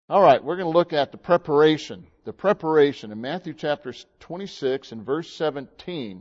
All right, we're going to look at the preparation. The preparation in Matthew chapter 26 and verse 17.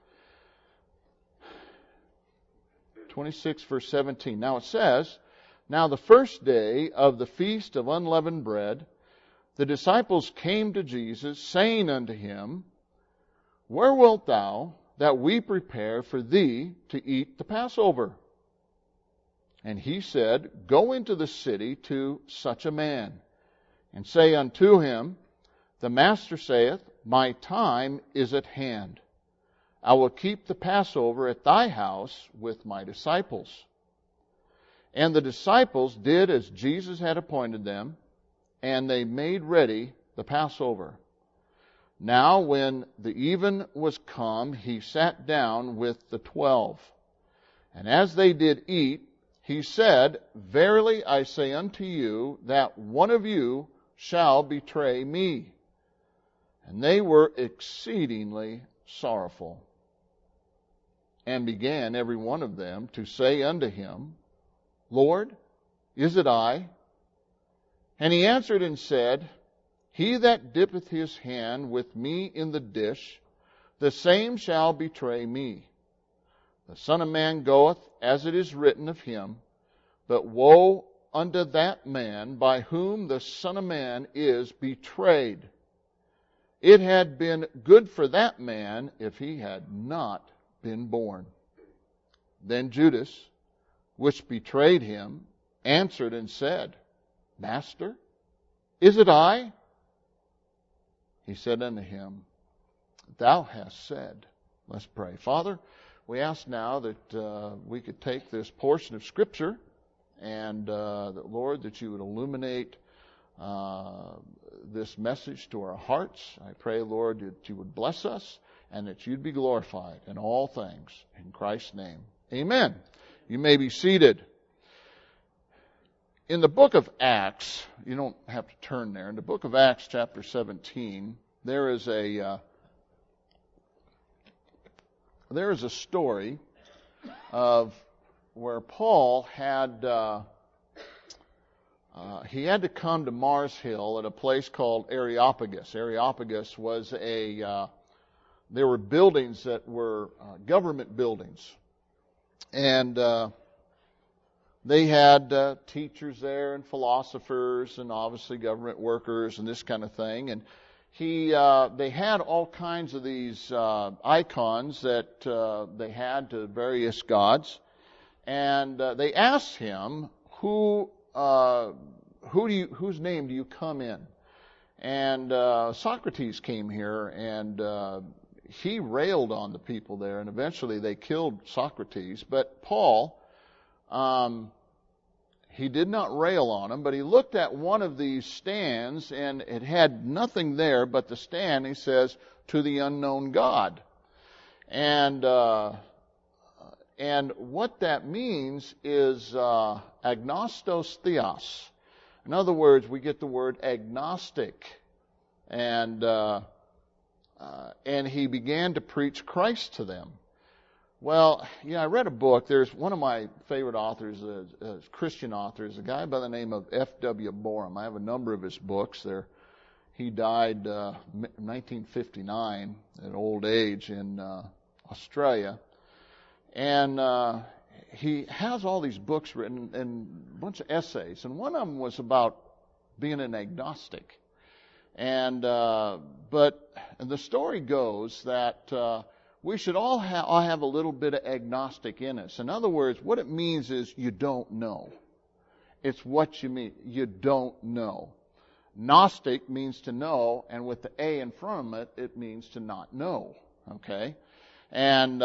26 verse 17. Now it says, "Now the first day of the feast of unleavened bread, the disciples came to Jesus, saying unto him, Where wilt thou that we prepare for thee to eat the Passover? And he said, Go into the city to such a man, and say unto him, The Master saith, My time is at hand. I will keep the Passover at thy house with my disciples. And the disciples did as Jesus had appointed them, and they made ready the Passover. Now when the even was come, he sat down with the 12. And as they did eat, he said, Verily I say unto you, that one of you shall betray me. And they were exceedingly sorrowful, and began every one of them to say unto him, Lord, is it I? And he answered and said, He that dippeth his hand with me in the dish, the same shall betray me. The Son of Man goeth as it is written of him, but woe unto that man by whom the Son of Man is betrayed. It had been good for that man if he had not been born. Then Judas, which betrayed him, answered and said, Master, is it I? He said unto him, Thou hast said. Let's pray. Father, we ask now that we could take this portion of Scripture and that, Lord, that you would illuminate this message to our hearts. I pray, Lord, that you would bless us and that you'd be glorified in all things. In Christ's name, amen. You may be seated. In the book of Acts, you don't have to turn there. In the book of Acts, chapter 17, there is a story of where Paul had he had to come to Mars Hill at a place called Areopagus. Areopagus was there were buildings that were government buildings, and they had teachers there and philosophers and obviously government workers and this kind of thing. And they had all kinds of these icons that they had to various gods. And they asked him, whose name do you come in? And Socrates came here, and he railed on the people there, and eventually they killed Socrates. But Paul, he did not rail on him, but he looked at one of these stands, and it had nothing there but the stand. He says, to the unknown God. And what that means is agnostos theos. In other words, we get the word agnostic. And he began to preach Christ to them. Well, I read a book. There's one of my favorite authors, Christian authors, a guy by the name of F.W. Borum. I have a number of his books there. He died 1959 at old age in Australia. And he has all these books written and a bunch of essays. And one of them was about being an agnostic. And but the story goes that we should all have a little bit of agnostic in us. In other words, what it means is you don't know. It's what you mean. You don't know. Gnostic means to know, and with the A in front of it, it means to not know. Okay? And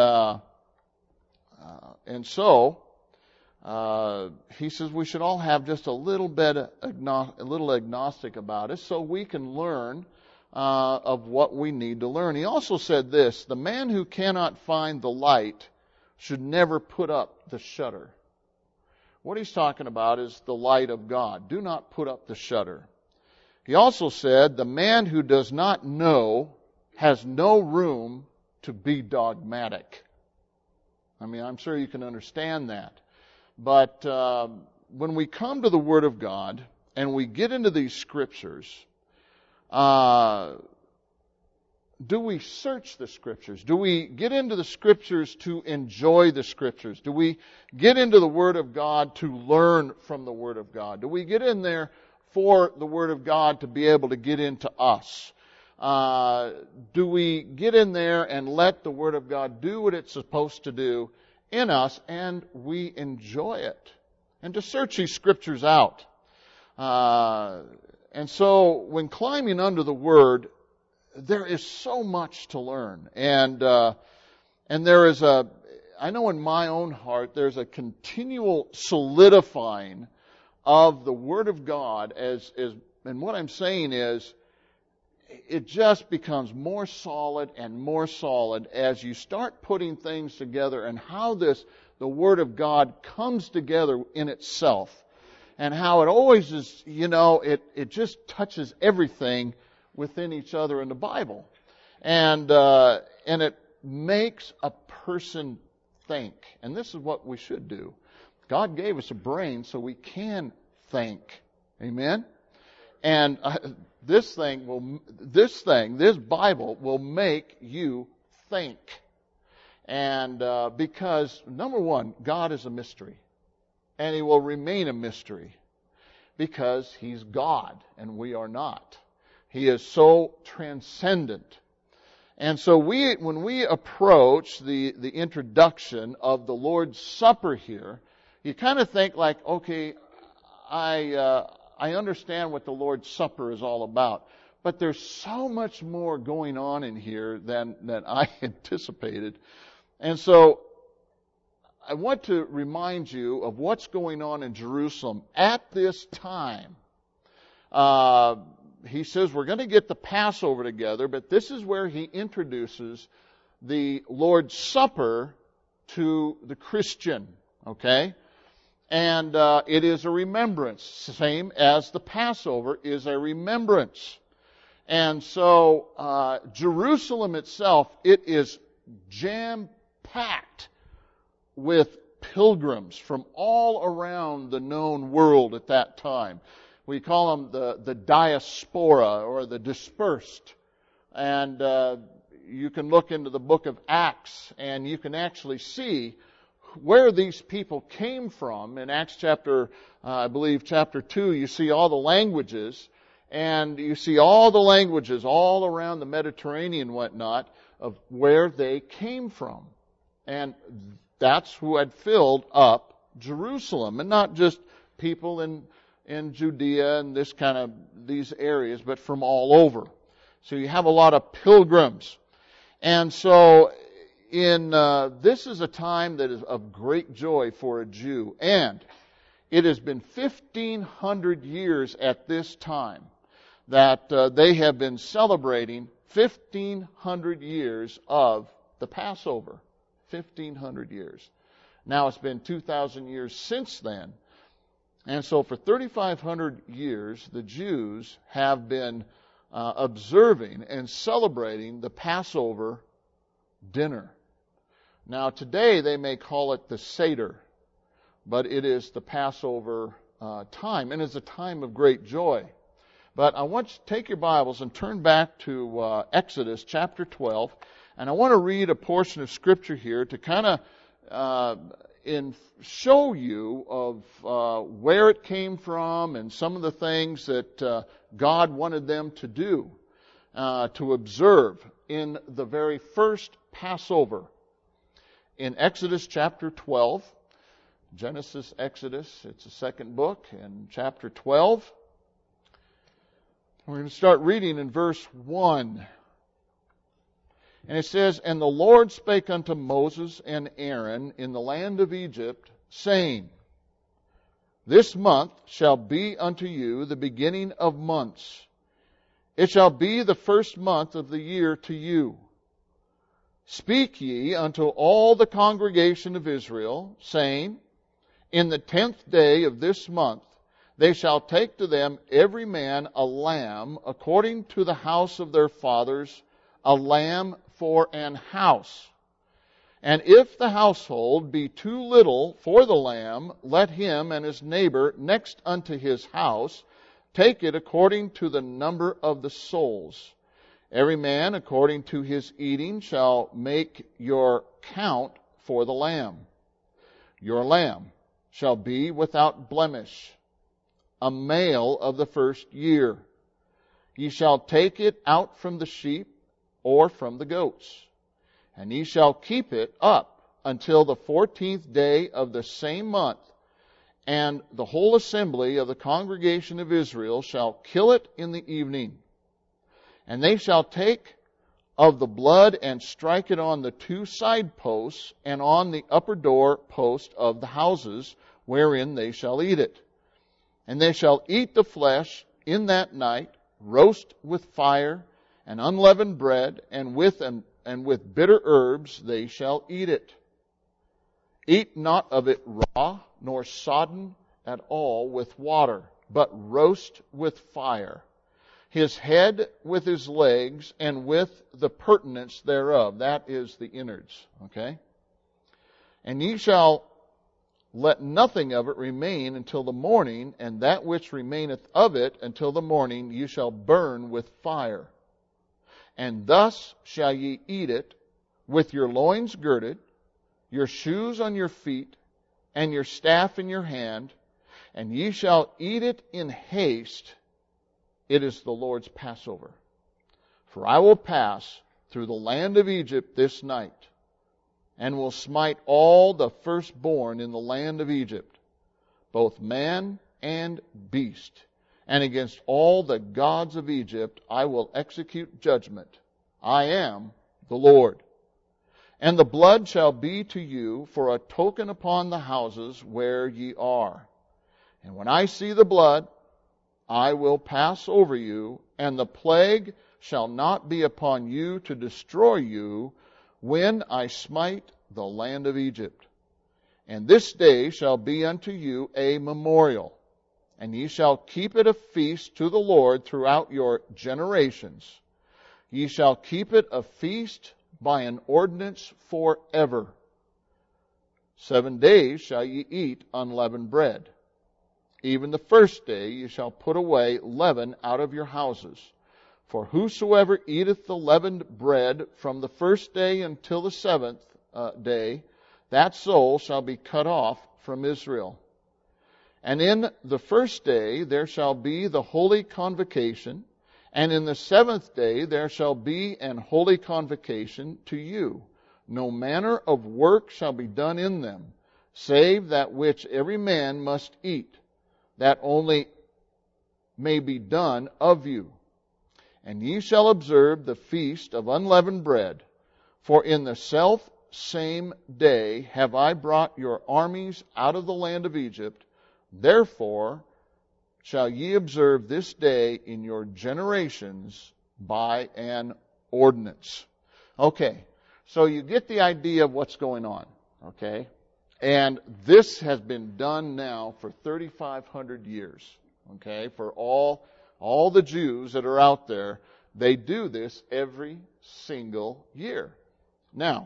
so he says we should all have just a little bit agnostic about us, so we can learn of what we need to learn. He also said this: the man who cannot find the light should never put up the shutter. What he's talking about is the light of God. Do not put up the shutter. He also said the man who does not know has no room to be dogmatic. I mean, I'm sure you can understand that. But when we come to the Word of God, and we get into these Scriptures, do we search the Scriptures? Do we get into the Scriptures to enjoy the Scriptures? Do we get into the Word of God to learn from the Word of God? Do we get in there for the Word of God to be able to get into us? Do we get in there and let the Word of God do what it's supposed to do in us, and we enjoy it? And to search these Scriptures out. And so, when climbing under the Word, there is so much to learn. And there is I know in my own heart, there's a continual solidifying of the Word of God and what I'm saying is, it just becomes more solid and more solid as you start putting things together and how the Word of God comes together in itself. And how it always is, it just touches everything within each other in the Bible. And it makes a person think. And this is what we should do. God gave us a brain so we can think. Amen? And this Bible will make you think. And because, number one, God is a mystery. And He will remain a mystery. Because He's God and we are not. He is so transcendent. And so when we approach the introduction of the Lord's Supper here, you kind of think like, okay, I understand what the Lord's Supper is all about. But there's so much more going on in here than I anticipated. And so I want to remind you of what's going on in Jerusalem at this time. He says we're going to get the Passover together, but this is where he introduces the Lord's Supper to the Christian. Okay? And it is a remembrance, same as the Passover is a remembrance. And so Jerusalem itself, it is jam-packed with pilgrims from all around the known world at that time. We call them the diaspora or the dispersed. And you can look into the book of Acts and you can actually see where these people came from. In Acts chapter 2, you see all the languages. And you see all the languages all around the Mediterranean and whatnot of where they came from. And that's who had filled up Jerusalem. And not just people in Judea and these areas, but from all over. So you have a lot of pilgrims. And so this is a time that is of great joy for a Jew. And it has been 1,500 years at this time that they have been celebrating 1,500 years of the Passover. 1,500 years. Now it's been 2,000 years since then. And so for 3,500 years, the Jews have been observing and celebrating the Passover dinner. Now today they may call it the Seder, but it is the Passover time, and it's a time of great joy. But I want you to take your Bibles and turn back to Exodus chapter 12. And I want to read a portion of Scripture here to kind of show you of where it came from and some of the things that God wanted them to do, to observe in the very first Passover. In Exodus chapter 12, Genesis, Exodus, it's the second book, in chapter 12. We're going to start reading in verse 1. And it says, And the Lord spake unto Moses and Aaron in the land of Egypt, saying, This month shall be unto you the beginning of months. It shall be the first month of the year to you. Speak ye unto all the congregation of Israel, saying, In the 10th day of this month they shall take to them every man a lamb according to the house of their fathers, a lamb for an house. And if the household be too little for the lamb, let him and his neighbor next unto his house Take it according to the number of the souls. Every man according to his eating shall make your count for the lamb. Your lamb shall be without blemish, a male of the first year. Ye shall take it out from the sheep or from the goats, and ye shall keep it up until the 14th day of the same month, and the whole assembly of the congregation of Israel shall kill it in the evening. And they shall take of the blood and strike it on the 2 side posts and on the upper door post of the houses wherein they shall eat it. And they shall eat the flesh in that night, roast with fire and unleavened bread, and with bitter herbs they shall eat it. Eat not of it raw, nor sodden at all with water, but roast with fire. His head with his legs, and with the purtenance thereof. That is the innards. Okay? And ye shall let nothing of it remain until the morning, and that which remaineth of it until the morning ye shall burn with fire. And thus shall ye eat it, with your loins girded, your shoes on your feet, and your staff in your hand, and ye shall eat it in haste. It is the Lord's Passover. For I will pass through the land of Egypt this night, and will smite all the firstborn in the land of Egypt, both man and beast. And against all the gods of Egypt I will execute judgment. I am the Lord. And the blood shall be to you for a token upon the houses where ye are. And when I see the blood, I will pass over you, and the plague shall not be upon you to destroy you when I smite the land of Egypt. And this day shall be unto you a memorial, and ye shall keep it a feast to the Lord throughout your generations. Ye shall keep it a feast by an ordinance forever. 7 days shall ye eat unleavened bread. Even the first day ye shall put away leaven out of your houses. For whosoever eateth the leavened bread from the first day until the 7th day, that soul shall be cut off from Israel. And in the first day there shall be the holy convocation, and in the 7th day there shall be an holy convocation to you. No manner of work shall be done in them, save that which every man must eat, that only may be done of you. And ye shall observe the feast of unleavened bread, for in the self same day have I brought your armies out of the land of Egypt. Therefore shall ye observe this day in your generations by an ordinance. Okay, so you get the idea of what's going on, okay? And this has been done now for 3,500 years, okay? For all the Jews that are out there, they do this every single year. Now,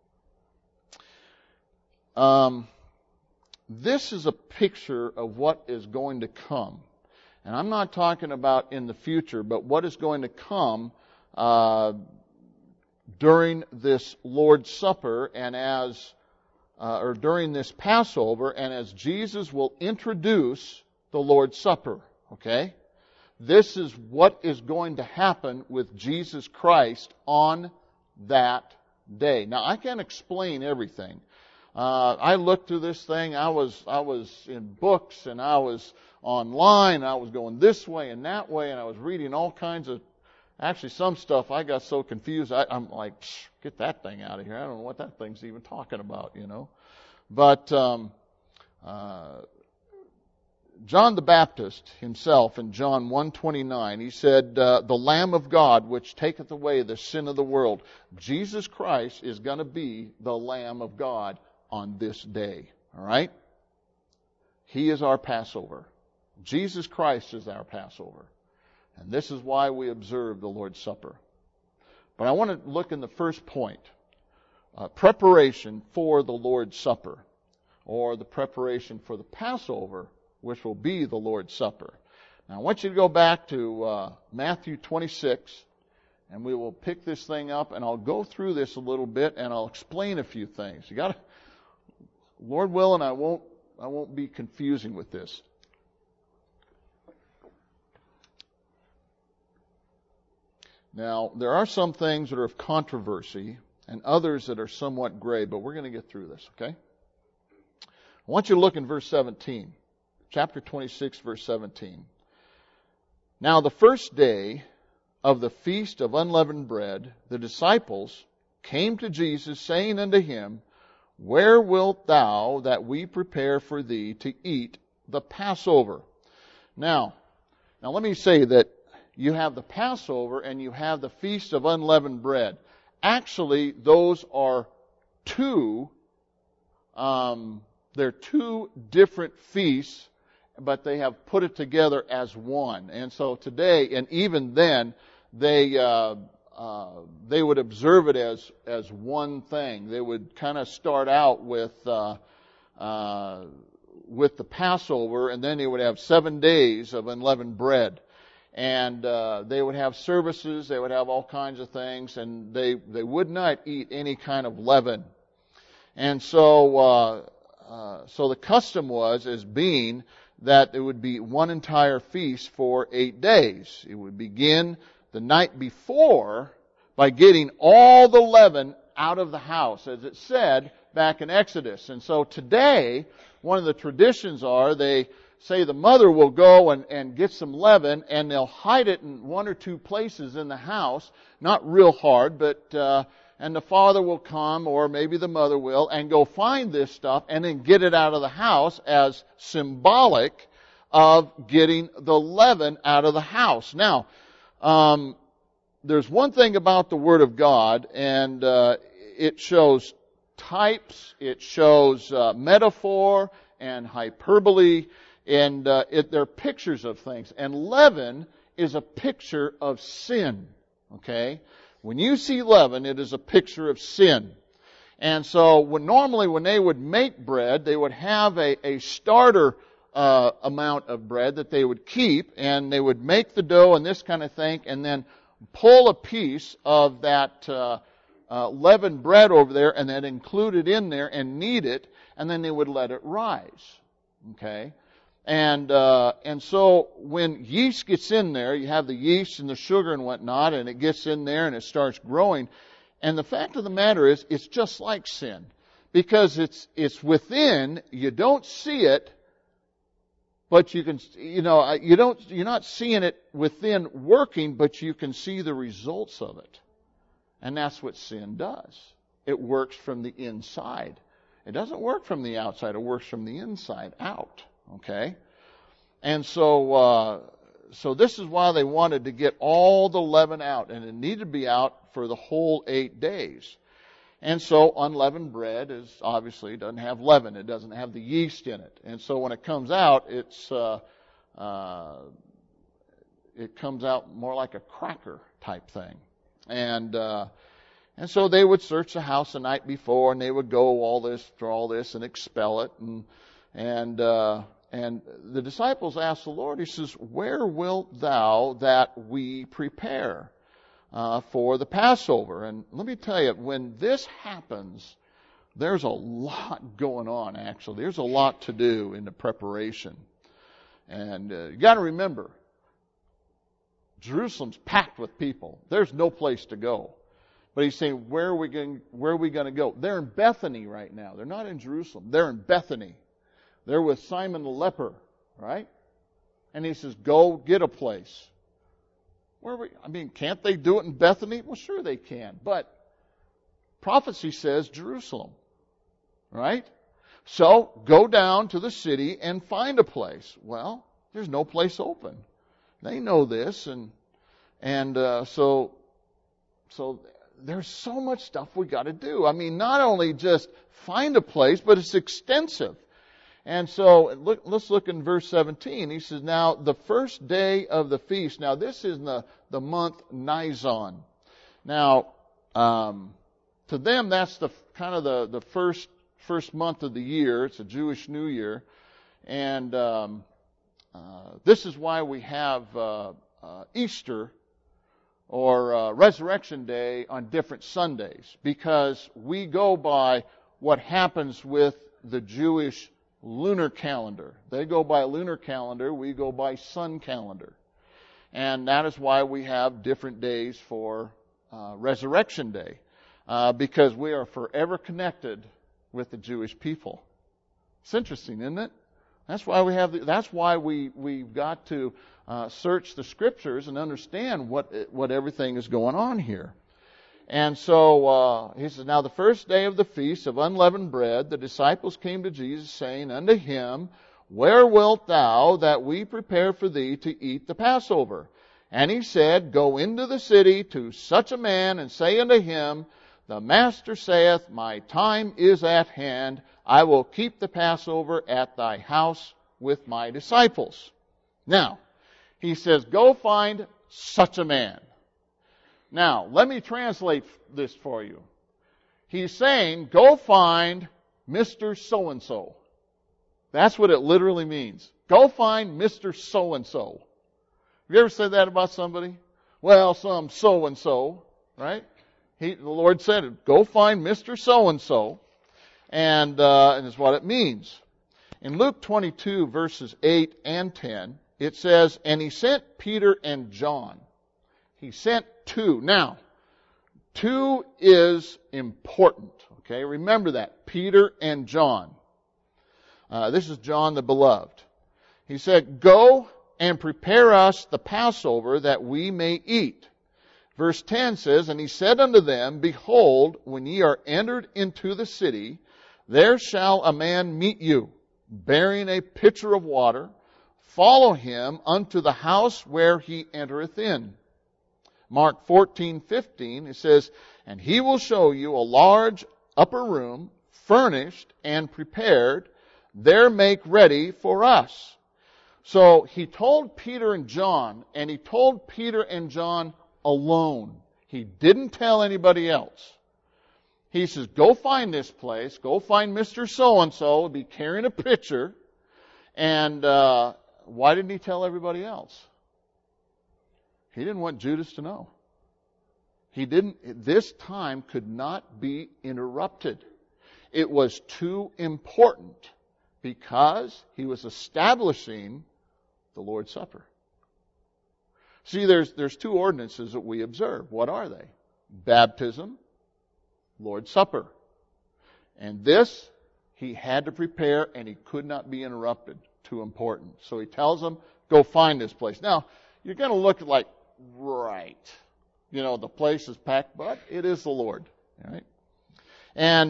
this is a picture of what is going to come. And I'm not talking about in the future, but what is going to come during this Lord's Supper and or during this Passover, and as Jesus will introduce the Lord's Supper. Okay? This is what is going to happen with Jesus Christ on that day. Now, I can't explain everything. I looked through this thing. I was in books, and I was online. I was going this way and that way, and I was reading all kinds of. Actually, some stuff I got so confused. I'm like, get that thing out of here. I don't know what that thing's even talking about, you know. But John the Baptist himself in John 1:29, he said, the Lamb of God which taketh away the sin of the world. Jesus Christ is going to be the Lamb of God on this day. All right? He is our Passover. Jesus Christ is our Passover. And this is why we observe the Lord's Supper. But I want to look in the first point. Preparation for the Lord's Supper, or the preparation for the Passover, which will be the Lord's Supper. Now I want you to go back to Matthew 26, and we will pick this thing up, and I'll go through this a little bit, and I'll explain a few things. You got to, Lord willing, I won't be confusing with this. Now, there are some things that are of controversy and others that are somewhat gray, but we're going to get through this, okay? I want you to look in verse 17. Chapter 26, verse 17. Now, the first day of the feast of unleavened bread, the disciples came to Jesus, saying unto him, Where wilt thou that we prepare for thee to eat the Passover? Now let me say that you have the Passover and you have the Feast of Unleavened Bread. Actually, those are they're two different feasts, but they have put it together as one. And so today, and even then, they would observe it as one thing. They would kind of start out with the Passover, and then they would have 7 days of unleavened bread. And they would have services, they would have all kinds of things, and they would not eat any kind of leaven. And so the custom was as being that it would be one entire feast for 8 days. It would begin the night before by getting all the leaven out of the house, as it said back in Exodus. And so today, one of the traditions are they say the mother will go and get some leaven, and they'll hide it in one or two places in the house, not real hard, but and the father will come, or maybe the mother will, and go find this stuff and then get it out of the house as symbolic of getting the leaven out of the house. Now, there's one thing about the Word of God, and it shows types, it shows metaphor and hyperbole, and they're pictures of things. And leaven is a picture of sin. Okay? When you see leaven, it is a picture of sin. And so normally when they would make bread, they would have a starter amount of bread that they would keep, and they would make the dough and this kind of thing, and then pull a piece of that leavened bread over there and then include it in there and knead it, and then they would let it rise. Okay? And so when yeast gets in there, you have the yeast and the sugar and whatnot, and it gets in there and it starts growing. And the fact of the matter is, it's just like sin. Because it's within, you don't see it, but you can, you're not seeing it within working, but you can see the results of it. And that's what sin does. It works from the inside. It doesn't work from the outside, it works from the inside out. Okay? And so this is why they wanted to get all the leaven out, and it needed to be out for the whole 8 days. And so unleavened bread doesn't have leaven. It doesn't have the yeast in it. And so when it comes out, it comes out more like a cracker type thing. And so they would search the house the night before, and they would go through all this and expel it. And the disciples asked the Lord, he says, Where wilt thou that we prepare for the Passover? And let me tell you, when this happens, there's a lot going on, actually. There's a lot to do in the preparation. And you got to remember, Jerusalem's packed with people. There's no place to go. But he's saying, where are we going to go? They're in Bethany right now. They're not in Jerusalem. They're in Bethany. They're with Simon the leper, right? And he says, go get a place. Can't they do it in Bethany? Well, sure they can. But prophecy says Jerusalem, right? So go down to the city and find a place. Well, there's no place open. They know this, and so there's so much stuff we got to do. Not only just find a place, but it's extensive. And so let's look in verse 17. He says, now the first day of the feast. Now this is the month Nisan. Now, to them that's the kind of the first month of the year. It's a Jewish New Year. And this is why we have Easter or Resurrection Day on different Sundays, because we go by what happens with the Jewish lunar calendar. They go by lunar calendar, we go by sun calendar. And that is why we have different days for Resurrection Day, because we are forever connected with the Jewish people. It's interesting, isn't it? That's why we have. That's why we've got to search the Scriptures and understand what everything is going on here. And so he says, now the first day of the feast of unleavened bread, the disciples came to Jesus, saying unto him, Where wilt thou that we prepare for thee to eat the Passover? And he said, Go into the city to such a man, and say unto him, The Master saith, My time is at hand. I will keep the Passover at thy house with my disciples. Now, he says, Go find such a man. Now, let me translate this for you. He's saying, go find Mr. So-and-so. That's what it literally means. Go find Mr. So-and-so. Have you ever said that about somebody? Well, some so-and-so, right? The Lord said, go find Mr. So-and-so. And it's what it means. In Luke 22, verses 8 and 10, it says, And he sent Peter and John. He sent two. Now, two is important. Okay, remember that. Peter and John. This is John the Beloved. He said, Go and prepare us the Passover that we may eat. Verse 10 says, And he said unto them, Behold, when ye are entered into the city, there shall a man meet you, bearing a pitcher of water. Follow him unto the house where he entereth in. Mark 14:15, it says, And he will show you a large upper room, furnished and prepared. There make ready for us. So he told Peter and John, and he told Peter and John alone. He didn't tell anybody else. He says, Go find this place. Go find Mr. So-and-so. Be carrying a pitcher. And why didn't he tell everybody else? He didn't want Judas to know. This time could not be interrupted. It was too important because he was establishing the Lord's Supper. See, there's two ordinances that we observe. What are they? Baptism, Lord's Supper. And this, he had to prepare, and he could not be interrupted. Too important. So he tells them, Go find this place. Now, you're going to look like, right. The place is packed, but it is the Lord. Right? And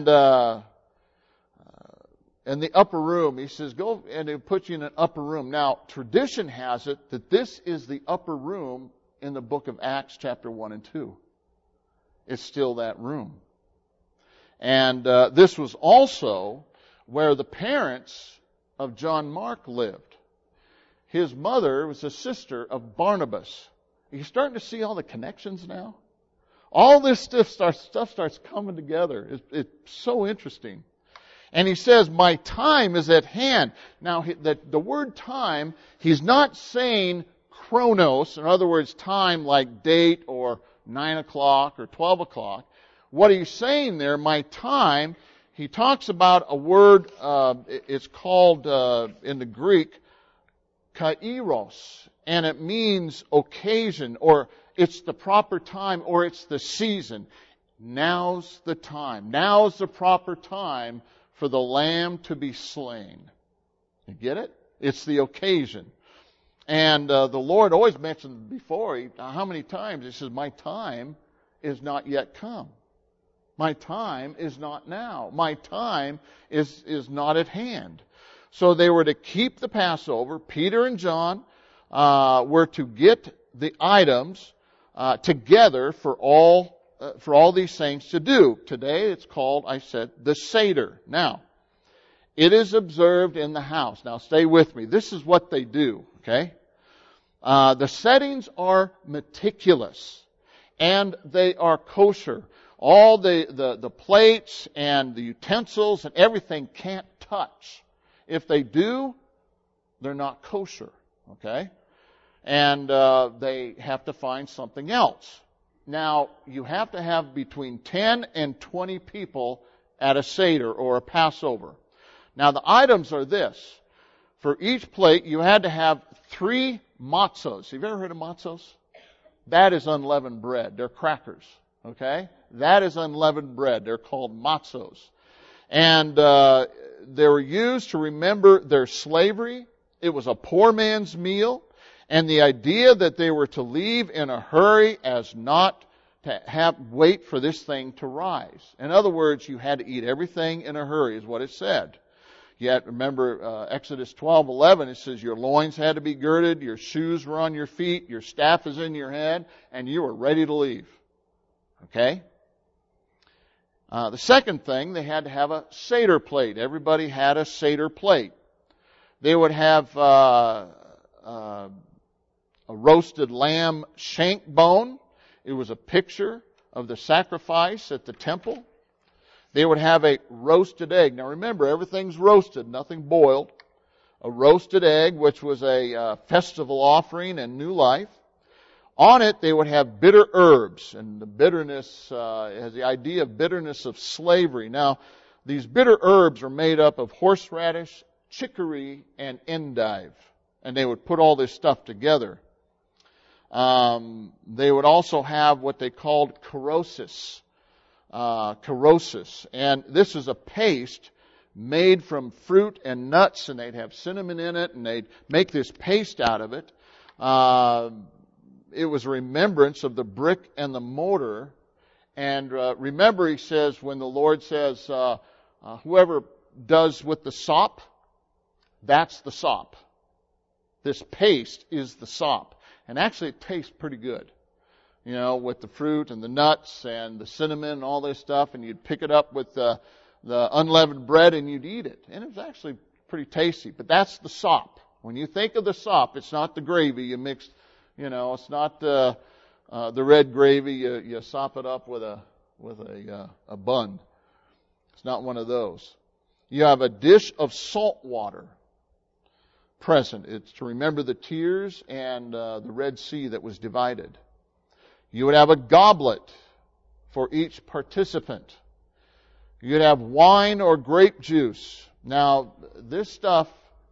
in the upper room, he says, go, and he'll put you in an upper room. Now, tradition has it that this is the upper room in the book of Acts, chapter 1 and 2. It's still that room. And this was also where the parents of John Mark lived. His mother was a sister of Barnabas. Are you starting to see all the connections now? All this stuff starts coming together. It's so interesting. And he says, My time is at hand. Now, the word time, he's not saying chronos, in other words, time like date or 9 o'clock or 12 o'clock. What he's saying there, my time, he talks about a word, it's called in the Greek, kairos. And it means occasion, or it's the proper time, or it's the season. Now's the time. Now's the proper time for the lamb to be slain. You get it? It's the occasion. And the Lord always mentioned before, how many times? He says, My time is not yet come. My time is not now. My time is not at hand. So they were to keep the Passover. Peter and John were to get the items together for all these things to do. Today it's called, I said, the Seder. Now, it is observed in the house. Now stay with me. This is what they do, okay? The settings are meticulous and they are kosher. All the plates and the utensils and everything can't touch. If they do, they're not kosher. Okay? And they have to find something else. Now, you have to have between 10 and 20 people at a Seder or a Passover. Now, the items are this. For each plate, you had to have 3 matzos. Have you ever heard of matzos? That is unleavened bread. They're crackers. Okay? That is unleavened bread. They're called matzos. And they were used to remember their slavery. It was a poor man's meal. And the idea that they were to leave in a hurry as not to wait for this thing to rise. In other words, you had to eat everything in a hurry is what it said. Yet, remember Exodus 12:11, it says your loins had to be girded, your shoes were on your feet, your staff is in your hand, and you were ready to leave. Okay? The second thing, they had to have a Seder plate. Everybody had a Seder plate. They would have a roasted lamb shank bone. It was a picture of the sacrifice at the temple. They would have a roasted egg. Now remember, everything's roasted, nothing boiled. A roasted egg, which was a festival offering and new life. On it, they would have bitter herbs, and the bitterness has the idea of bitterness of slavery. Now, these bitter herbs are made up of horseradish, chicory, and endive, and they would put all this stuff together. They would also have what they called korosis. And this is a paste made from fruit and nuts, and they'd have cinnamon in it, and they'd make this paste out of it. It was a remembrance of the brick and the mortar. And remember, he says, when the Lord says, whoever does with the sop, that's the sop. This paste is the sop. And actually it tastes pretty good. You know, with the fruit and the nuts and the cinnamon and all this stuff. And you'd pick it up with the unleavened bread and you'd eat it. And it was actually pretty tasty. But that's the sop. When you think of the sop, it's not the gravy you mixed. You know, it's not the red gravy you sop it up with a bun. It's not one of those. You have a dish of salt water present. It's to remember the tears and the Red Sea that was divided. You would have a goblet for each participant. You'd have wine or grape juice. Now, this stuff,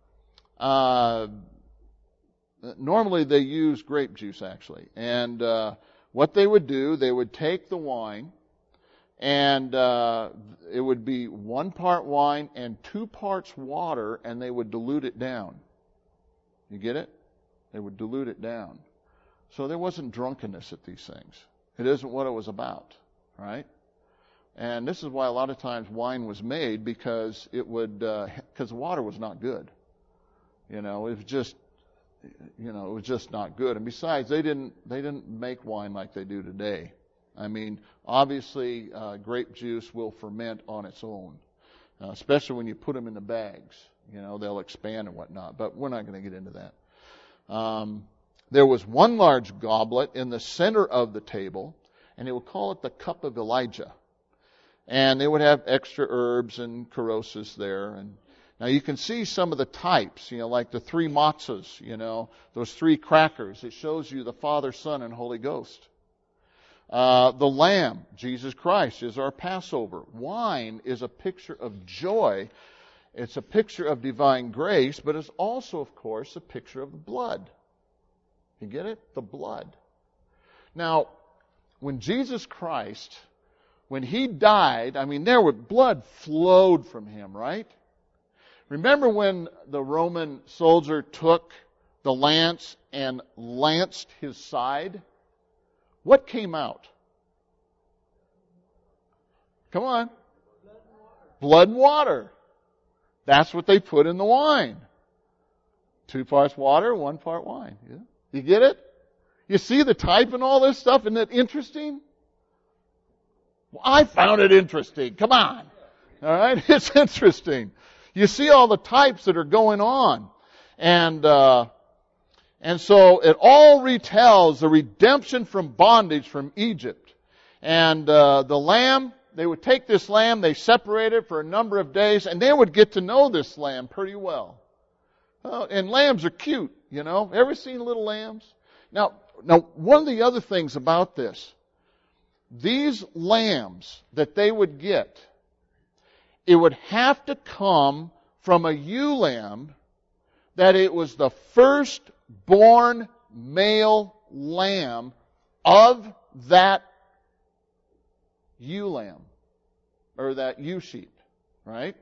normally they use grape juice actually. And what they would do, they would take the wine and it would be 1 part wine and 2 parts water, and they would dilute it down. You get it? They would dilute it down. So there wasn't drunkenness at these things. It isn't what it was about, right? And this is why a lot of times wine was made, because it would, because the water was not good. You know, it was just, it was just not good. And besides, they didn't make wine like they do today. I mean, obviously, grape juice will ferment on its own, especially when you put them in the bags. You know, they'll expand and whatnot. But we're not going to get into that. There was 1 large goblet in the center of the table, and they would call it the cup of Elijah. And they would have extra herbs and korosis there. And now you can see some of the types, like the 3 matzahs, those 3 crackers. It shows you the Father, Son, and Holy Ghost. The Lamb, Jesus Christ, is our Passover. Wine is a picture of joy. It's a picture of divine grace, but it's also, of course, a picture of the blood. You get it? The blood. Now, when Jesus Christ, when He died, blood flowed from Him, right? Remember when the Roman soldier took the lance and lanced His side? What came out? Come on. Blood and water. That's what they put in the wine. 2 parts water, 1 part wine. Yeah? You get it? You see the type and all this stuff? Isn't it interesting? Well, I found it interesting. Come on. All right? It's interesting. You see all the types that are going on. And so it all retells the redemption from bondage from Egypt. And the lamb, they would take this lamb, they separate it for a number of days, and they would get to know this lamb pretty well. And lambs are cute, you know. Ever seen little lambs? Now, one of the other things about this, these lambs that they would get, it would have to come from a ewe lamb that it was the firstborn male lamb of that ewe lamb, or that ewe sheep, right?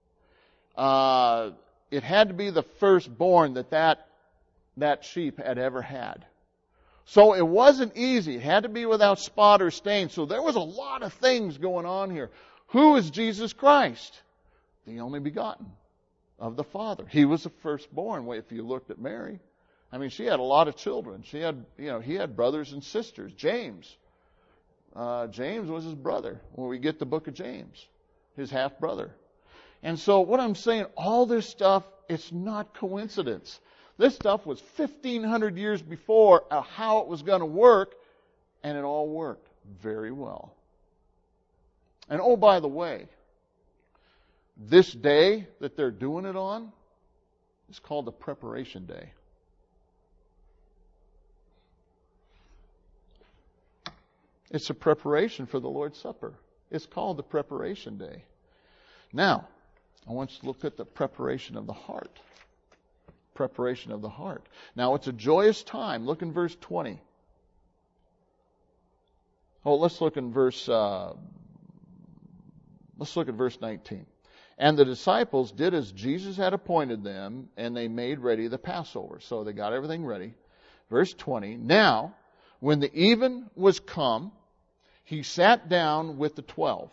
It had to be the firstborn that sheep had ever had. So it wasn't easy. It had to be without spot or stain. So there was a lot of things going on here. Who is Jesus Christ? The only begotten of the Father. He was the firstborn. If you looked at Mary, I mean, she had a lot of children. He had brothers and sisters. James was his brother. When we get the book of James, his half brother. And so what I'm saying, all this stuff, it's not coincidence. This stuff was 1,500 years before how it was going to work, and it all worked very well. And oh, by the way, this day that they're doing it on is called the Preparation Day. It's a preparation for the Lord's Supper. It's called the Preparation Day. Now, I want you to look at the preparation of the heart. Preparation of the heart. Now, it's a joyous time. Look in verse 20. Let's look at verse 19. And the disciples did as Jesus had appointed them, and they made ready the Passover. So they got everything ready. Verse 20. Now, when the even was come, he sat down with the 12.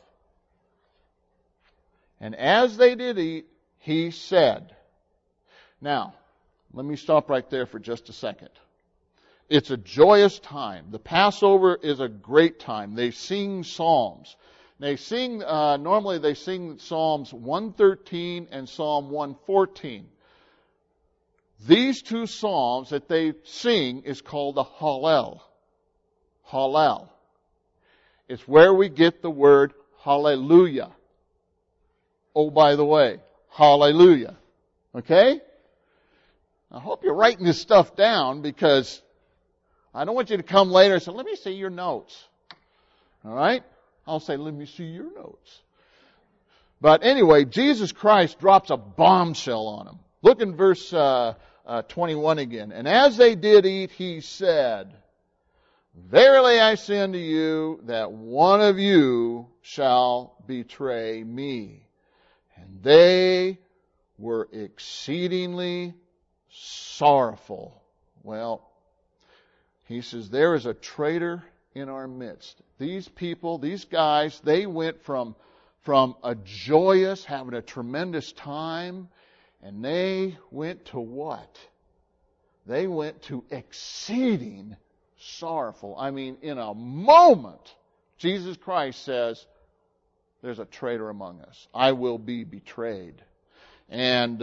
And as they did eat, he said. Now, let me stop right there for just a second. It's a joyous time. The Passover is a great time. They sing psalms. Normally they sing Psalms 113 and Psalm 114. These two psalms that they sing is called the Hallel. Hallel. It's where we get the word hallelujah. Oh, by the way, hallelujah. Okay? I hope you're writing this stuff down, because I don't want you to come later and say, let me see your notes. All right? I'll say, let me see your notes. But anyway, Jesus Christ drops a bombshell on them. Look in verse 21 again. And as they did eat, he said, verily I say unto you that one of you shall betray me. And they were exceedingly sorrowful. Well, he says, there is a traitor in our midst. These people, these guys, they went from a joyous, having a tremendous time, and they went to what? They went to exceeding sorrowful. I mean, in a moment, Jesus Christ says, there's a traitor among us. I will be betrayed. And,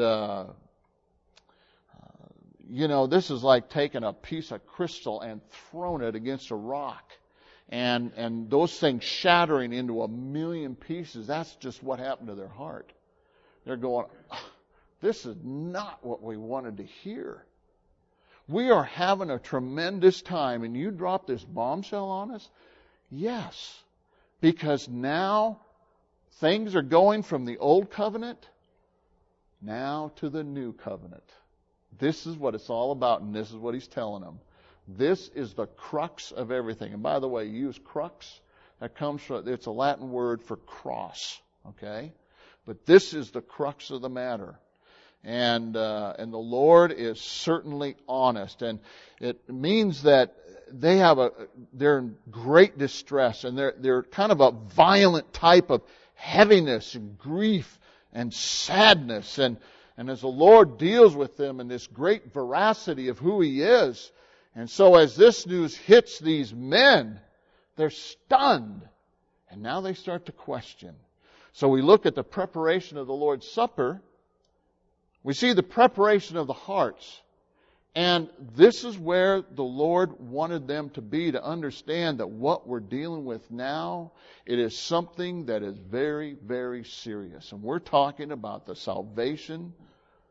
this is like taking a piece of crystal and throwing it against a rock. And those things shattering into a million pieces. That's just what happened to their heart. They're going, this is not what we wanted to hear. We are having a tremendous time, and you drop this bombshell on us? Yes. Because now things are going from the old covenant now to the new covenant. This is what it's all about, and this is what he's telling them. This is the crux of everything. And by the way, you use crux. That comes from, it's a Latin word for cross. Okay? But this is the crux of the matter. And the Lord is certainly honest. And it means that they're in great distress, and they're kind of a violent type of heaviness and grief and sadness. And as the Lord deals with them in this great veracity of who He is, and so as this news hits these men, they're stunned. And now they start to question. So we look at the preparation of the Lord's Supper. We see the preparation of the hearts. And this is where the Lord wanted them to be, to understand that what we're dealing with now, it is something that is very, very serious. And we're talking about the salvation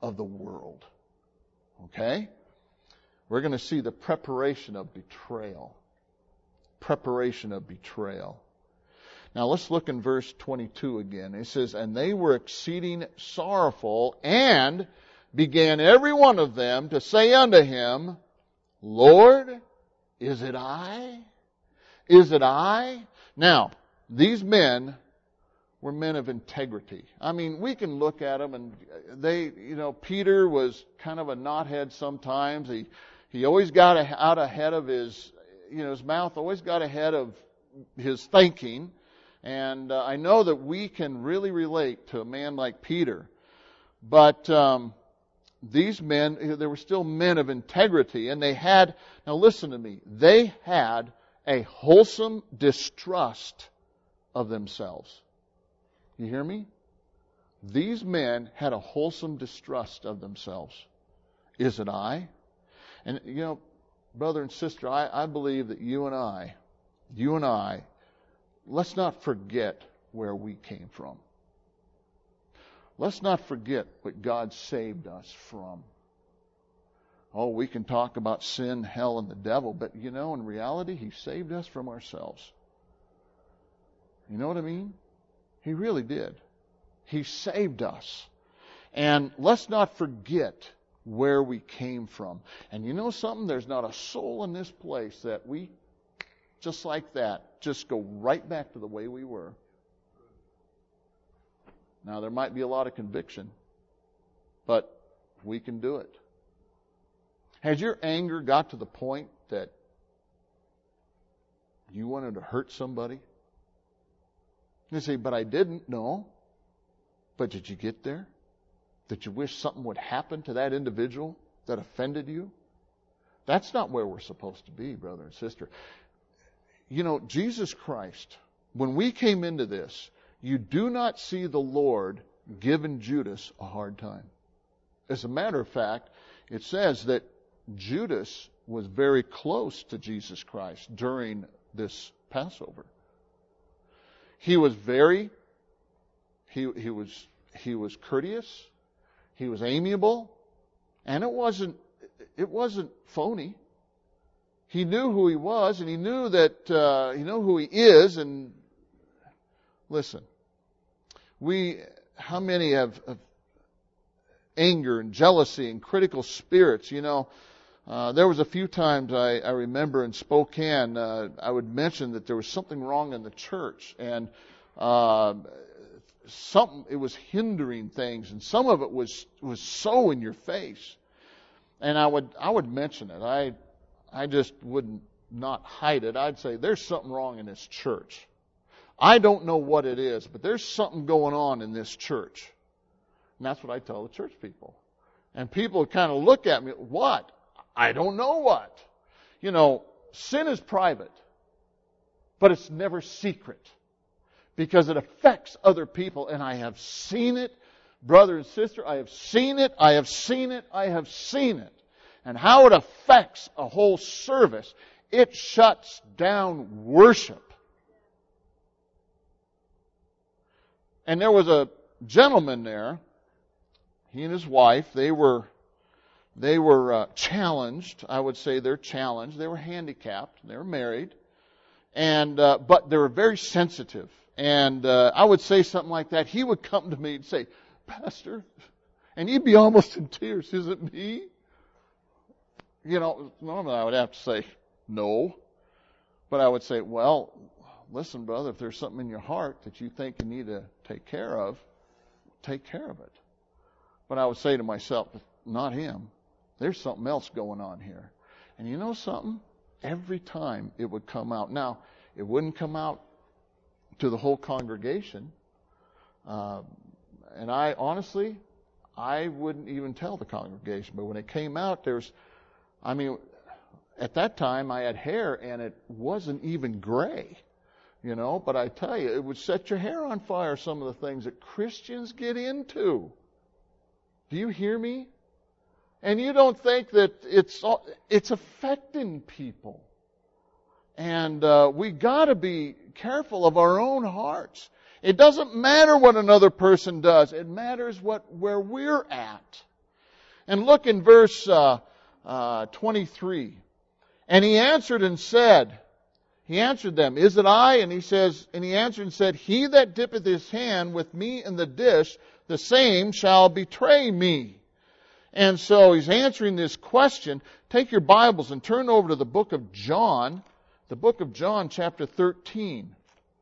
of the world. Okay? We're going to see the preparation of betrayal. Preparation of betrayal. Now let's look in verse 22 again. It says, and they were exceeding sorrowful, and began every one of them to say unto him, Lord, is it I? Is it I? Now, these men were men of integrity. I mean, we can look at them and Peter was kind of a knothead sometimes. He always got out ahead of his mouth always got ahead of his thinking. And I know that we can really relate to a man like Peter. But these men, they were still men of integrity. And they had, now listen to me, they had a wholesome distrust of themselves. You hear me? These men had a wholesome distrust of themselves. Is it I? And, brother and sister, I believe that you and I, let's not forget where we came from. Let's not forget what God saved us from. Oh, we can talk about sin, hell, and the devil, but in reality, He saved us from ourselves. You know what I mean? He really did. He saved us. And let's not forget where we came from. And you know something? There's not a soul in this place that we, just like that, just go right back to the way we were. Now, there might be a lot of conviction, but we can do it. Has your anger got to the point that you wanted to hurt somebody? You say, but I didn't. No. But did you get there? Did you wish something would happen to that individual that offended you? That's not where we're supposed to be, brother and sister. Jesus Christ, when we came into this, you do not see the Lord giving Judas a hard time. As a matter of fact, it says that Judas was very close to Jesus Christ during this Passover. He was he was courteous, he was amiable, and it wasn't phony. He knew who he was, and he knew that who he is. And listen, how many have anger and jealousy and critical spirits? There was a few times I remember in Spokane, I would mention that there was something wrong in the church, and it was hindering things, and some of it was so in your face. And I would mention it. I just would not hide it. I'd say, there's something wrong in this church. I don't know what it is, but there's something going on in this church. And that's what I tell the church people. And people kind of look at me, what? I don't know what. Sin is private, but it's never secret, because it affects other people. And I have seen it, brother and sister, I have seen it, I have seen it, I have seen it. And how it affects a whole service. It shuts down worship. And there was a gentleman there. He and his wife, they were challenged. I would say they're challenged. They were handicapped. They were married. And but they were very sensitive. And I would say something like that. He would come to me and say, Pastor, and he'd be almost in tears. Is it me? Normally I would have to say, no. But I would say, well, listen, brother, if there's something in your heart that you think you need to take care of, take care of it. But I would say to myself, not him. There's something else going on here. And you know something? Every time it would come out. Now, it wouldn't come out to the whole congregation. And I wouldn't even tell the congregation. But when it came out, at that time I had hair and it wasn't even gray. But I tell you, it would set your hair on fire, some of the things that Christians get into. Do you hear me? And you don't think that it's affecting people. And we got to be careful of our own hearts. It doesn't matter what another person does. It matters where we're at. And look in verse 23. And he answered and said, he answered them, is it I? And he answered and said, he that dippeth his hand with me in the dish, the same shall betray me. And so he's answering this question. Take your Bibles and turn over to the book of John chapter 13.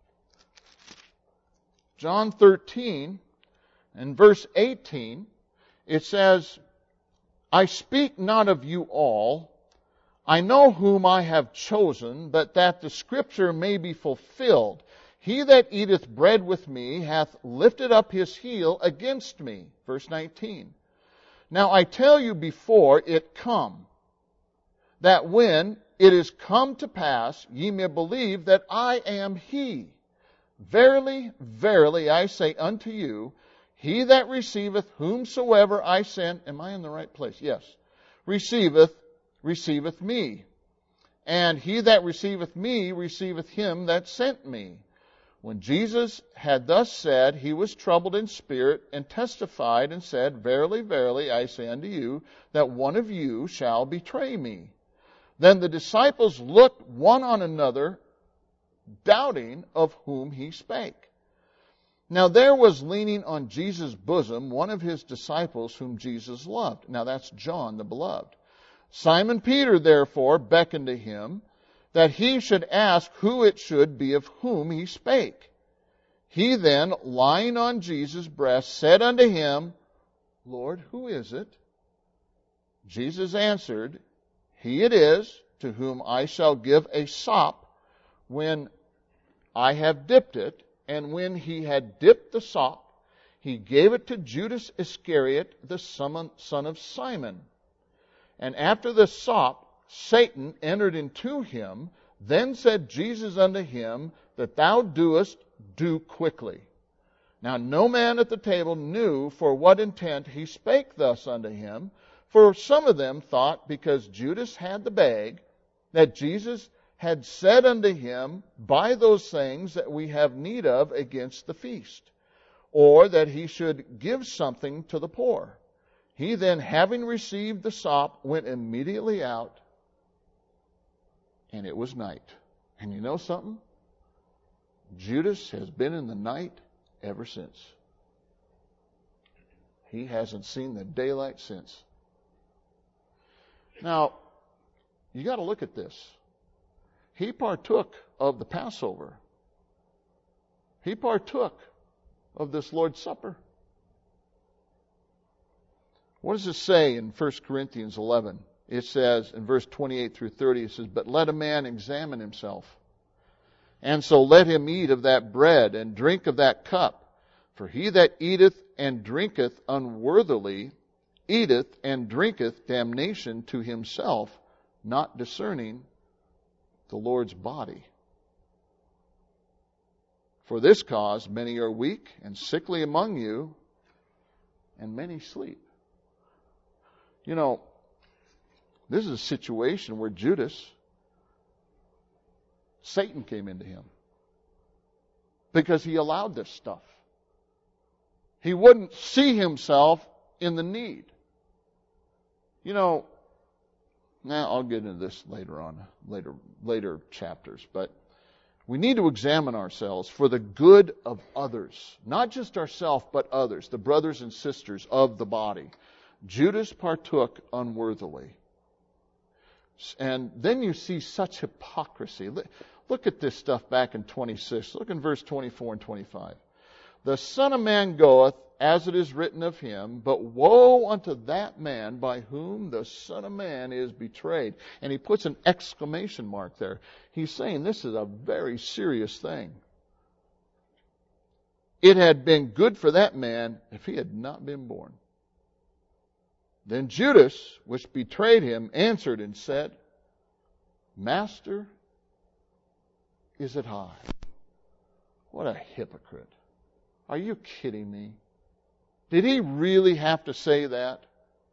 John 13 and verse 18, it says, I speak not of you all. I know whom I have chosen, but that the scripture may be fulfilled. He that eateth bread with me hath lifted up his heel against me. Verse 19. Now I tell you before it come, that when it is come to pass, ye may believe that I am he. Verily, verily, I say unto you, he that receiveth whomsoever I send, am I in the right place? Yes. Receiveth me. And he that receiveth me receiveth him that sent me. When Jesus had thus said, he was troubled in spirit, and testified and said, verily, verily, I say unto you, that one of you shall betray me. Then the disciples looked one on another, doubting of whom he spake. Now there was leaning on Jesus' bosom one of his disciples whom Jesus loved. Now that's John the beloved. Simon Peter therefore beckoned to him, that he should ask who it should be of whom he spake. He then, lying on Jesus' breast, said unto him, Lord, who is it? Jesus answered, He it is, to whom I shall give a sop when I have dipped it. And when he had dipped the sop, he gave it to Judas Iscariot, the son of Simon. And after the sop, Satan entered into him. Then said Jesus unto him, that thou doest, do quickly. Now no man at the table knew for what intent he spake thus unto him. For some of them thought, because Judas had the bag, that Jesus had said unto him, buy those things that we have need of against the feast, or that he should give something to the poor. He then, having received the sop, went immediately out, and it was night. And you know something? Judas has been in the night ever since. He hasn't seen the daylight since. Now, you got to look at this. He partook of the Passover. He partook of this Lord's Supper. What does it say in 1 Corinthians 11? It says in verse 28 through 30, it says, but let a man examine himself. And so let him eat of that bread and drink of that cup. For he that eateth and drinketh unworthily eateth and drinketh damnation to himself, not discerning the Lord's body. For this cause many are weak and sickly among you, and many sleep. You know, this is a situation where Judas, Satan came into him because he allowed this stuff. He wouldn't see himself in the need. You know, now I'll get into this later on, later chapters, but we need to examine ourselves for the good of others, not just ourselves, but others, the brothers and sisters of the body. Judas partook unworthily. And then you see such hypocrisy. Look at this stuff back in 26. Look in verse 24 and 25. The Son of Man goeth, as it is written of him, but woe unto that man by whom the Son of Man is betrayed. And he puts an exclamation mark there. He's saying this is a very serious thing. It had been good for that man if he had not been born. Then Judas, which betrayed him, answered and said, Master, is it I? What a hypocrite. Are you kidding me? Did he really have to say that?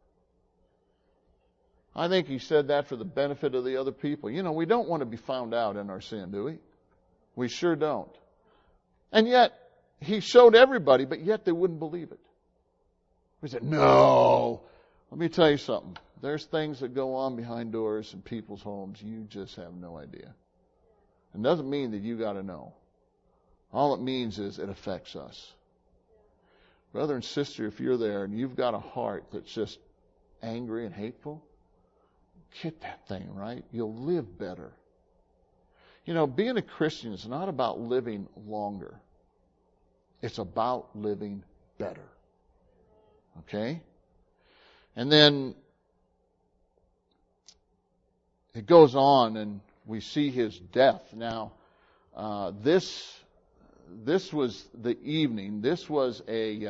I think he said that for the benefit of the other people. You know, we don't want to be found out in our sin, do we? We sure don't. And yet, he showed everybody, but yet they wouldn't believe it. We said, no, Let me tell you something. There's things that go on behind doors in people's homes you just have no idea. It doesn't mean that you got to know. All it means is it affects us. Brother and sister, if you're there and you've got a heart that's just angry and hateful, get that thing right. You'll live better. You know, being a Christian is not about living longer. It's about living better. Okay? And then it goes on and we see his death. Now, this was the evening. This was they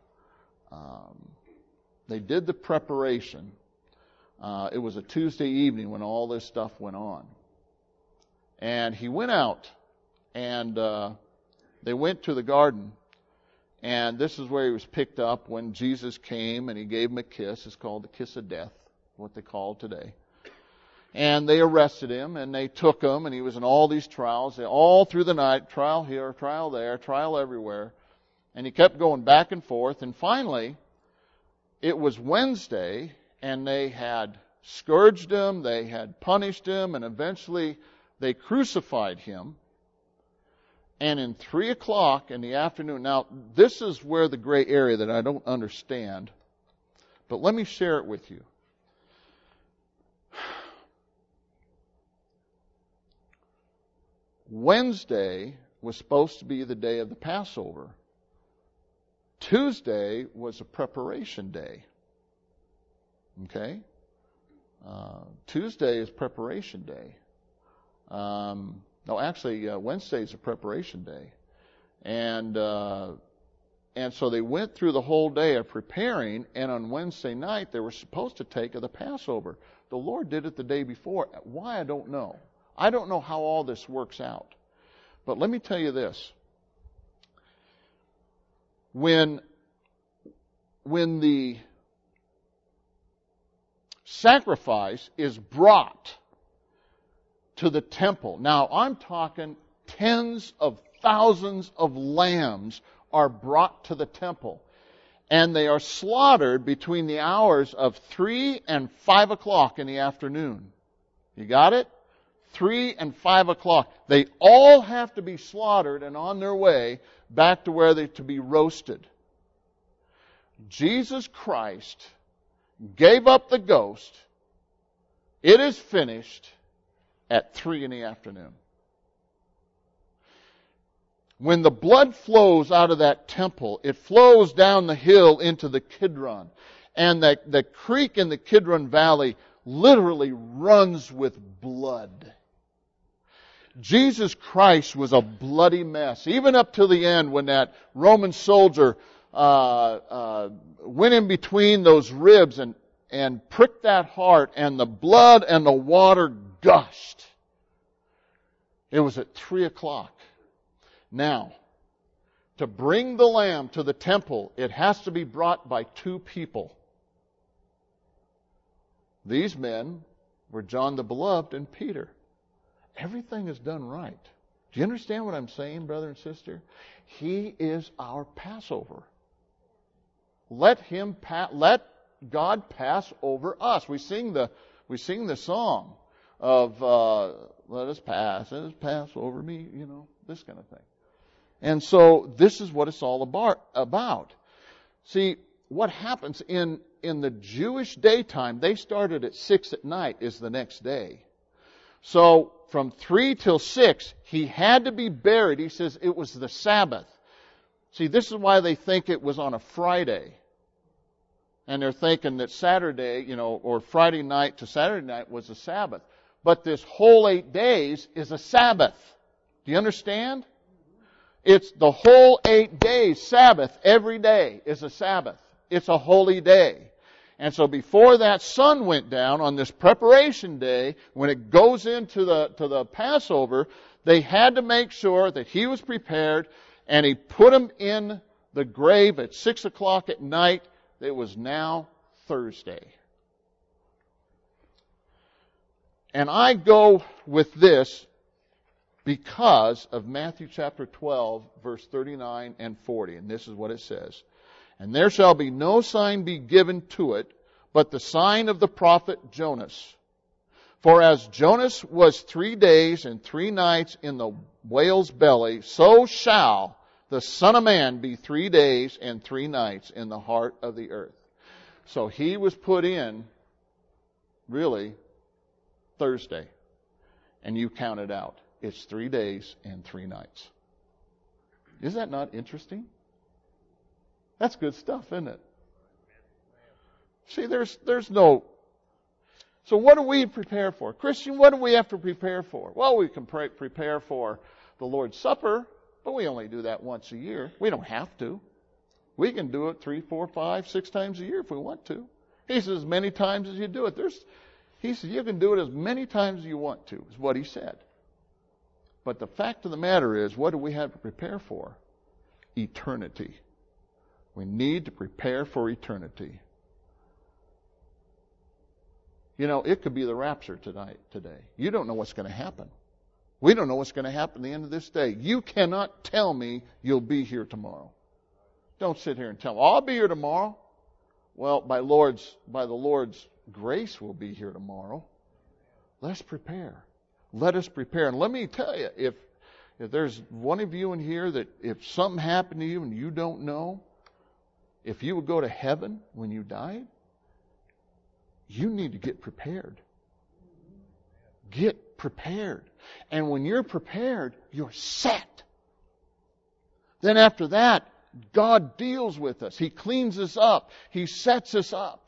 did the preparation. It was a Tuesday evening when all this stuff went on. And he went out, and they went to the garden, and this is where he was picked up when Jesus came and he gave him a kiss. It's called the kiss of death, what they call it today. And they arrested him, and they took him, and he was in all these trials, all through the night, trial here, trial there, trial everywhere. And he kept going back and forth, and finally, it was Wednesday, and they had scourged him, they had punished him, and eventually they crucified him. And in 3 o'clock in the afternoon, now this is where the gray area that I don't understand, but let me share it with you. Wednesday was supposed to be the day of the Passover. Tuesday was a preparation day. Okay? Tuesday is preparation day. Wednesday is a preparation day. And so they went through the whole day of preparing, and on Wednesday night they were supposed to take the Passover. The Lord did it the day before. Why, I don't know. I don't know how all this works out. But let me tell you this. When the sacrifice is brought to the temple, now I'm talking tens of thousands of lambs are brought to the temple. And they are slaughtered between the hours of 3 and 5 o'clock in the afternoon. You got it? 3 and 5 o'clock. They all have to be slaughtered and on their way back to where they're to be roasted. Jesus Christ gave up the ghost. It is finished at 3 in the afternoon. When the blood flows out of that temple, it flows down the hill into the Kidron. And the creek in the Kidron Valley literally runs with blood. Jesus Christ was a bloody mess. Even up to the end when that Roman soldier went in between those ribs and pricked that heart, and the blood and the water gushed. It was at 3 o'clock. Now, to bring the lamb to the temple, it has to be brought by 2 people. These men were John the Beloved and Peter. Everything is done right. Do you understand what I'm saying, brother and sister? He is our Passover. Let God pass over us. We sing the song of let us pass over me, this kind of thing. And so this is what it's all about. See, what happens in the Jewish daytime, they started at 6 at night is the next day. So from 3 till 6, he had to be buried. He says it was the Sabbath. See, this is why they think it was on a Friday. And they're thinking that Saturday, or Friday night to Saturday night was a Sabbath. But this whole 8 days is a Sabbath. Do you understand? It's the whole 8 days, Sabbath, every day is a Sabbath. It's a holy day. And so before that sun went down on this preparation day, when it goes into the Passover, they had to make sure that he was prepared, and he put him in the grave at 6 o'clock at night. It was now Thursday. And I go with this because of Matthew chapter 12, verse 39 and 40. And this is what it says. And there shall be no sign be given to it, but the sign of the prophet Jonas. For as Jonas was 3 days and 3 nights in the whale's belly, so shall the Son of Man be 3 days and 3 nights in the heart of the earth. So he was put in, really, Thursday. And you count it out. It's 3 days and 3 nights. Is that not interesting? That's good stuff, isn't it? See, there's no... So what do we prepare for? Christian, what do we have to prepare for? Well, we can prepare for the Lord's Supper, but we only do that once a year. We don't have to. We can do it 3, 4, 5, 6 times a year if we want to. He says, as many times as you do it. He says, you can do it as many times as you want to, is what he said. But the fact of the matter is, what do we have to prepare for? Eternity. We need to prepare for eternity. You know, it could be the rapture today. You don't know what's going to happen. We don't know what's going to happen at the end of this day. You cannot tell me you'll be here tomorrow. Don't sit here and tell me, I'll be here tomorrow. Well, by the Lord's grace, we'll be here tomorrow. Let's prepare. Let us prepare. And let me tell you, if there's one of you in here that if something happened to you and you don't know, if you would go to heaven when you died, you need to get prepared. Get prepared. And when you're prepared, you're set. Then after that, God deals with us. He cleans us up. He sets us up.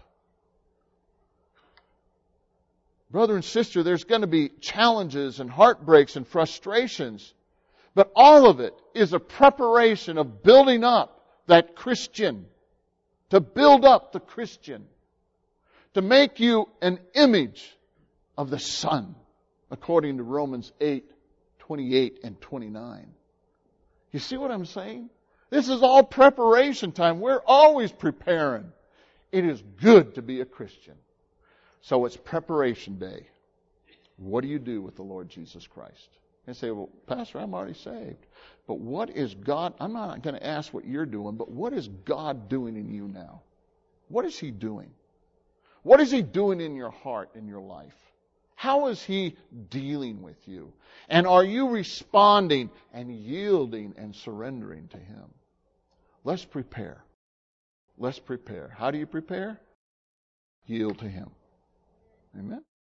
Brother and sister, there's going to be challenges and heartbreaks and frustrations. But all of it is a preparation of building up that Christian. To build up the Christian. To make you an image of the Son, according to Romans 8:28 and 29. You see what I'm saying? This is all preparation time. We're always preparing. It is good to be a Christian. So it's preparation day. What do you do with the Lord Jesus Christ? And say, well, Pastor, I'm already saved. But what is God, I'm not going to ask what you're doing, but what is God doing in you now? What is He doing? What is He doing in your heart, in your life? How is He dealing with you? And are you responding and yielding and surrendering to Him? Let's prepare. Let's prepare. How do you prepare? Yield to Him. Amen.